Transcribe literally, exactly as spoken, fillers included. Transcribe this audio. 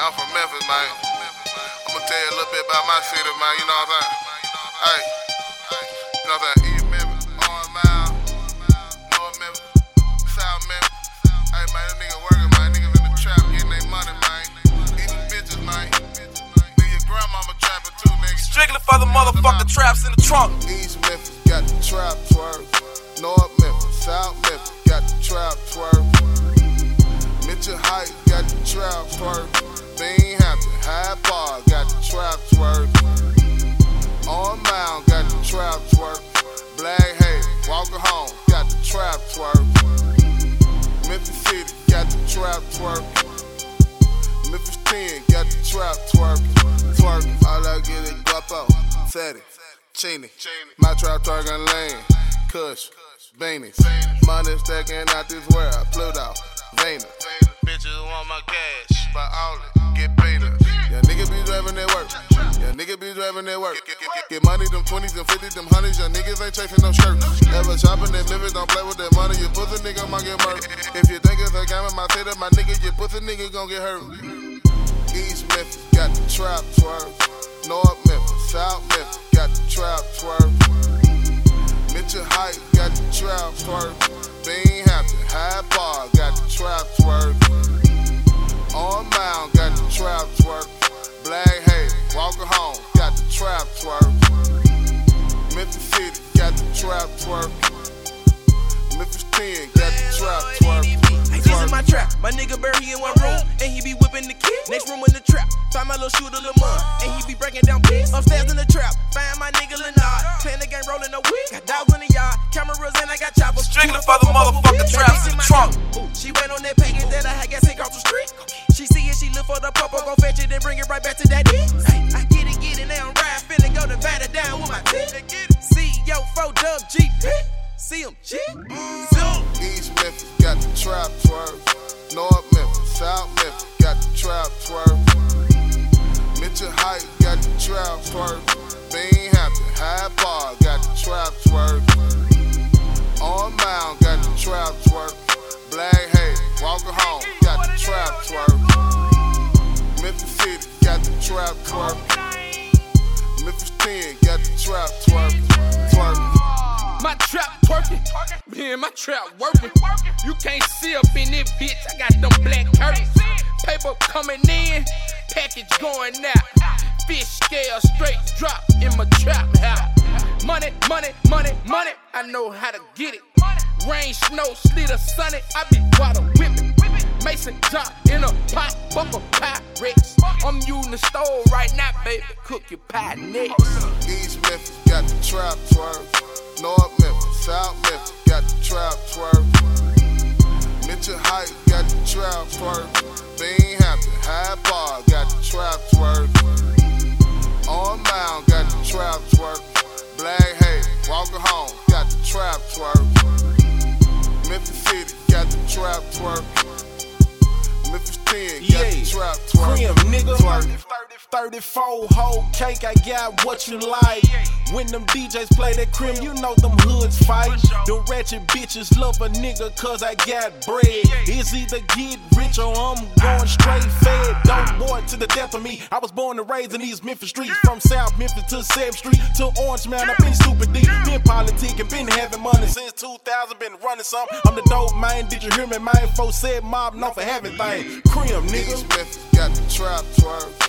I'm from Memphis, man. I'ma tell you a little bit about my city, man. You know what I'm saying? Hey, you know what I'm saying? East Memphis, Orange Mound, North Memphis, South Memphis. Hey, man, them niggas working, man. Niggas in the trap getting their money, man. Eating bitches, man. Nigga, your grandmama trapping too, nigga. Strictly for the motherfucking traps in the trunk. East Memphis got the trap twerk. North Memphis, South Memphis got the trap twerk. Mitchell Heights got the trap twerk. Binghamton, Hyde Park got the trap twerk. On Mound got the trap twerk. Black Hayes, Walker Home got the trap twerk. Memphis City got the trap twerk. Memphis ten got the trap twerk. Twerk, all I get is guapo, Teddy, Chini. My trap twerking lane, Kush, Beanies. Money stacking out this world, Pluto, Venus. Bitches want my cash, but all it, get paid up. Yeah, nigga be driving their work. Yeah, nigga be driving their work. Get, get, get, get money, them twenties, them fifties, them hundreds. Your niggas ain't chasing no shirts. Never shopping in Memphis, don't play with that money. You pussy nigga might get murdered. If you think it's a game in my city, my nigga, your pussy nigga gon' get hurt. East Memphis got the trap twerk. North Memphis, South Memphis got the trap twerk. Mitchell Heights got the trap twerk. Binghamton, Hyde Park got the trap twerk. On Mound got the trap twerk. Black Hayes, Walker Home got the trap twerk. Memphis City got the trap twerk. Memphis ten got the trap twerk. This is my trap. My nigga Barry in one room, and he be whipping the kid. Next room in the trap. Find my little shooter Lamar, and he be breaking down peace. Upstairs in the trap. Find my nigga Lenard. Playing the game, rolling no weed. Got dogs in the yard, cameras, and I got choppers. Strictly for the motherfucking traps in the trunk. She went on that package that I had gas hit across the street. She see it, she look for the purple, go fetch it, then bring it right back to that dick. I get it, get it, now I'm ride, finna go to batter down with my teeth. See yo, four dub G P. See him, shit. East Memphis got the trap twerk. North Memphis, South Memphis got the trap twerk. Mitchell Heights got the trap twerk. Binghamton, Hyde Park got the trap twerk. On Mound got the trap twerk. Black Hayes, Walker Home got the trap twerk. Memphis City got the trap twerk. Memphis ten got the trap twerk. Twerk. My trap twerking, yeah, my trap working. You can't see up in this bitch, I got them black curtains. Paper coming in, package going out. Fish scale straight drop in my trap house. Money, money, money, money, I know how to get it. Rain, snow, sleet, or sunny, I be water whipping. Mason John in a pot, bumper Pyrex. I'm using the stove right now, baby, cook your pie next. East Memphis got the trap twerk. North Memphis, South Memphis got the trap twerk. Mitchell Heights got the trap twerk. Binghamton, Hyde Park got the trap twerk. On Mound got the trap twerk. Black Hayes, Walker Home got the trap twerk. Memphis City got the trap twerk. Memphis ten got yeah. the trap twerk. Cream, nigga. Twerk. thirty-four whole cake, I got what you like. When them D Js play that cream, you know them hoods fight. Them ratchet bitches love a nigga cause I got bread. It's either get rich or I'm going straight fed. Dope boy to the death of me. I was born and raised in these Memphis streets. From South Memphis to seventh Street to Orange Mound. I've been super deep, been politicking, been having money since two thousand, been running some. I'm the dope man, did you hear me, man? Folks said mob, known for having things. Cream, nigga. East Memphis got the trap twerk.